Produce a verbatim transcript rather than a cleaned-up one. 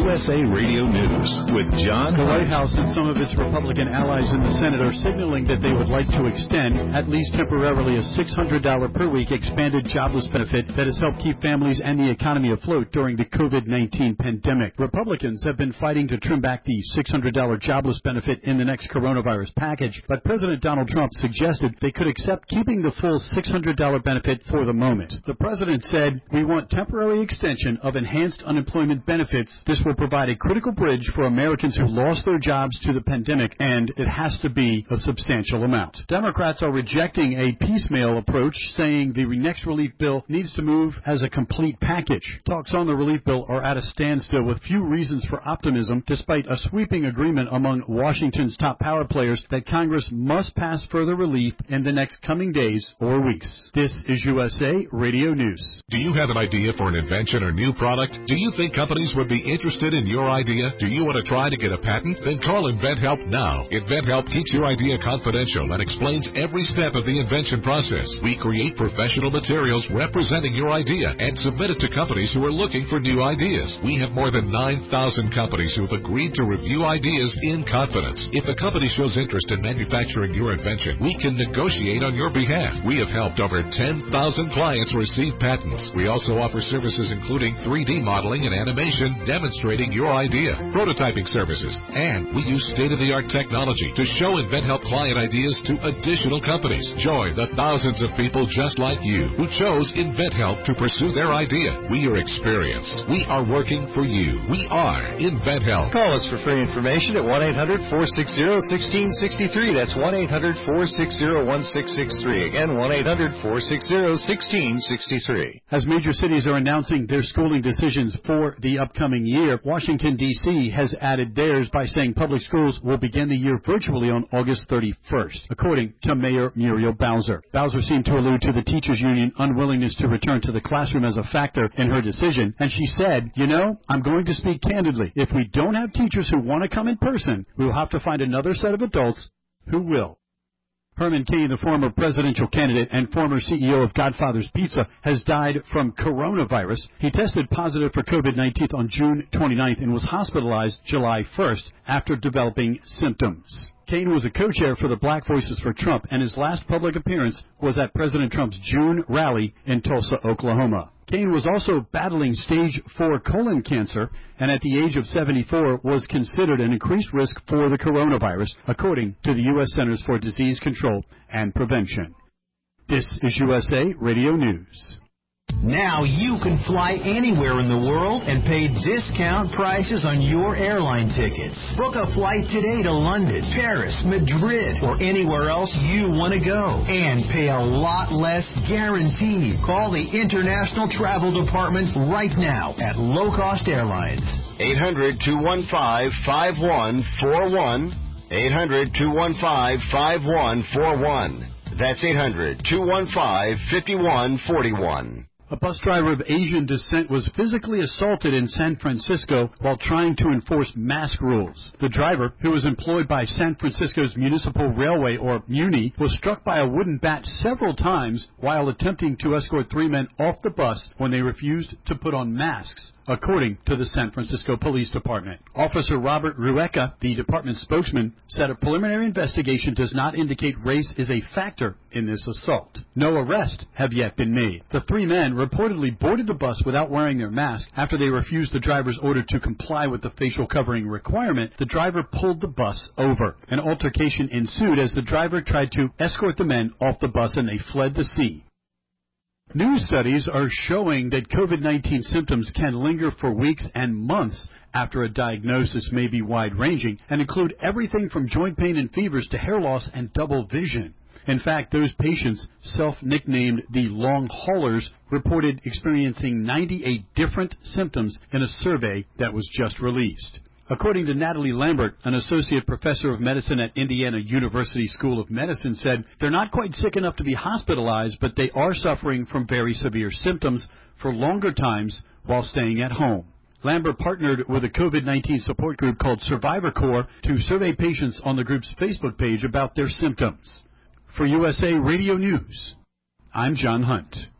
U S A Radio News with John The Hunt. White House and some of its Republican allies in the Senate are signaling that they would like to extend, at least temporarily, a six hundred dollars per week expanded jobless benefit that has helped keep families and the economy afloat during the COVID nineteen pandemic. Republicans have been fighting to trim back the six hundred dollars jobless benefit in the next coronavirus package, but President Donald Trump suggested they could accept keeping the full six hundred dollars benefit for the moment. The president said, "We want temporary extension of enhanced unemployment benefits. This will provide a critical bridge for Americans who lost their jobs to the pandemic, and it has to be a substantial amount." Democrats are rejecting a piecemeal approach, saying the next relief bill needs to move as a complete package. Talks on the relief bill are at a standstill with few reasons for optimism, despite a sweeping agreement among Washington's top power players that Congress must pass further relief in the next coming days or weeks. This is U S A Radio News. Do you have an idea for an invention or new product? Do you think companies would be interested in your idea? Do you want to try to get a patent? Then call InventHelp now. InventHelp keeps your idea confidential and explains every step of the invention process. We create professional materials representing your idea and submit it to companies who are looking for new ideas. We have more than nine thousand companies who have agreed to review ideas in confidence. If a company shows interest in manufacturing your invention, we can negotiate on your behalf. We have helped over ten thousand clients receive patents. We also offer services including three D modeling and animation demonstrating your idea, prototyping services, and we use state-of-the-art technology to show InventHelp client ideas to additional companies. Join the thousands of people just like you who chose InventHelp to pursue their idea. We are experienced. We are working for you. We are InventHelp. Call us for free information at one eight hundred, four six zero, one six six three. That's one eight hundred, four six zero, one six six three. Again, one eight hundred, four six zero, one six six three. As major cities are announcing their schooling decisions for the upcoming year, Washington, D C has added theirs by saying public schools will begin the year virtually on August thirty-first, according to Mayor Muriel Bowser. Bowser seemed to allude to the teachers' union unwillingness to return to the classroom as a factor in her decision, and she said, "You know, I'm going to speak candidly. If we don't have teachers who want to come in person, we will have to find another set of adults who will." Herman Cain, the former presidential candidate and former C E O of Godfather's Pizza, has died from coronavirus. He tested positive for COVID nineteen on June twenty-ninth and was hospitalized July first after developing symptoms. Cain was a co-chair for the Black Voices for Trump, and his last public appearance was at President Trump's June rally in Tulsa, Oklahoma. Cain was also battling stage four colon cancer, and at the age of seventy-four was considered an increased risk for the coronavirus, according to the U S Centers for Disease Control and Prevention. This is U S A Radio News. Now you can fly anywhere in the world and pay discount prices on your airline tickets. Book a flight today to London, Paris, Madrid, or anywhere else you want to go. And pay a lot less guaranteed. Call the International Travel Department right now at Low Cost Airlines. eight hundred, two one five, five one four one. eight hundred, two one five, five one four one. That's eight hundred, two one five, five one four one. A bus driver of Asian descent was physically assaulted in San Francisco while trying to enforce mask rules. The driver, who was employed by San Francisco's Municipal Railway, or MUNI, was struck by a wooden bat several times while attempting to escort three men off the bus when they refused to put on masks, according to the San Francisco Police Department. Officer Robert Rueca, the department's spokesman, said a preliminary investigation does not indicate race is a factor in this assault. No arrests have yet been made. The three men reportedly boarded the bus without wearing their mask. After they refused the driver's order to comply with the facial covering requirement, the driver pulled the bus over. An altercation ensued as the driver tried to escort the men off the bus and they fled the scene. New studies are showing that COVID nineteen symptoms can linger for weeks and months after a diagnosis, may be wide-ranging and include everything from joint pain and fevers to hair loss and double vision. In fact, those patients, self-nicknamed the long haulers, reported experiencing ninety-eight different symptoms in a survey that was just released. According to Natalie Lambert, an associate professor of medicine at Indiana University School of Medicine, said they're not quite sick enough to be hospitalized, but they are suffering from very severe symptoms for longer times while staying at home. Lambert partnered with a COVID nineteen support group called Survivor Corps to survey patients on the group's Facebook page about their symptoms. For U S A Radio News, I'm John Hunt.